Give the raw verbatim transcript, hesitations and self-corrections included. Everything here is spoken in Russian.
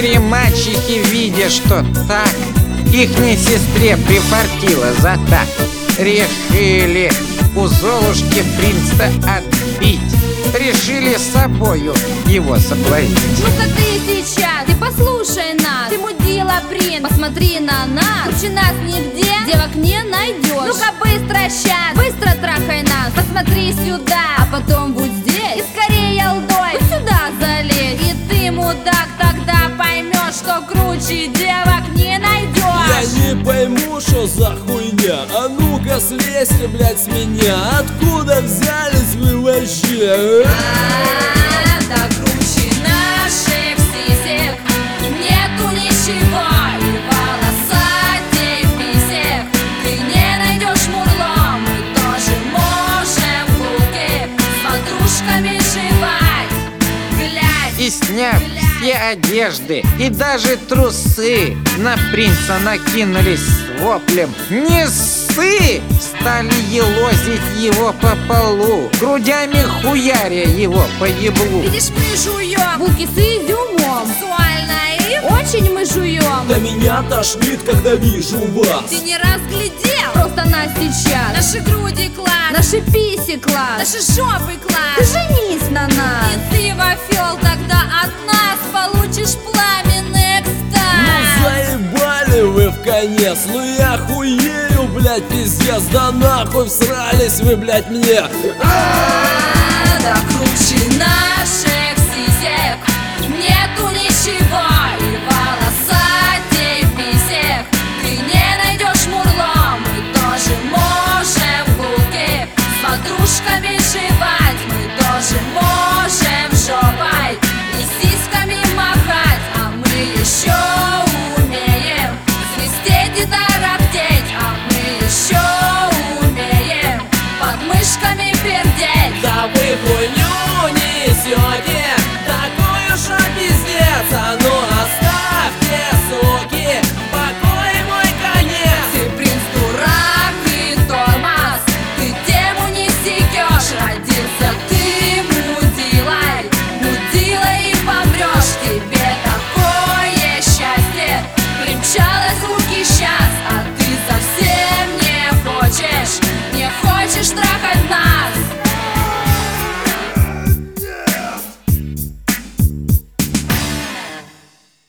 Четыре мачехи, видя, что так ихней сестре прифартило за так, решили у Золушки принца отбить. Решили с собою его соблазнить. Ну-ка ты сейчас, ты послушай нас. Ты мудила, принц, посмотри на нас. Лучше нас нигде девок не найдешь. Ну-ка быстро сейчас, быстро трахай нас. Посмотри сюда, а потом будь здесь. И скорее, алдой, вот сюда залезь. И ты, мудак, тогда поймешь, что круче девок не найдешь. Я не пойму, что за хуйня. А ну-ка слезьте, блядь, с меня. Откуда взялись вы вообще? А, да круче наших сисек нету ничего. И волосатей писек ты не найдешь, мурло. Мы тоже можем в луке с подружками жевать. Глядь, И сняв все одежды и даже трусы, на принца накинулись с воплем «Не ссы!» Стали елозить его по полу, грудями хуяря его по еблу. видишь, мы жуем булки с изюмом. Сексуально и очень мы жуем. Да меня тошнит, когда вижу вас. Ты не разглядел просто нас сейчас. Наши груди класс, наши писи класс, наши жопы класс. Ты женись на нас. И ты, вафел, тогда от нас получишь пламенный экстаз. Ну заебали вы в конец. Ну я хуею, блядь, пиздец. Да нахуй всрались вы, блядь, мне. А, да круче наших сисек нету ничего. И волосатей писек ты не найдешь, мурло. Мы тоже можем в луке с подружками жевать. Мы тоже можем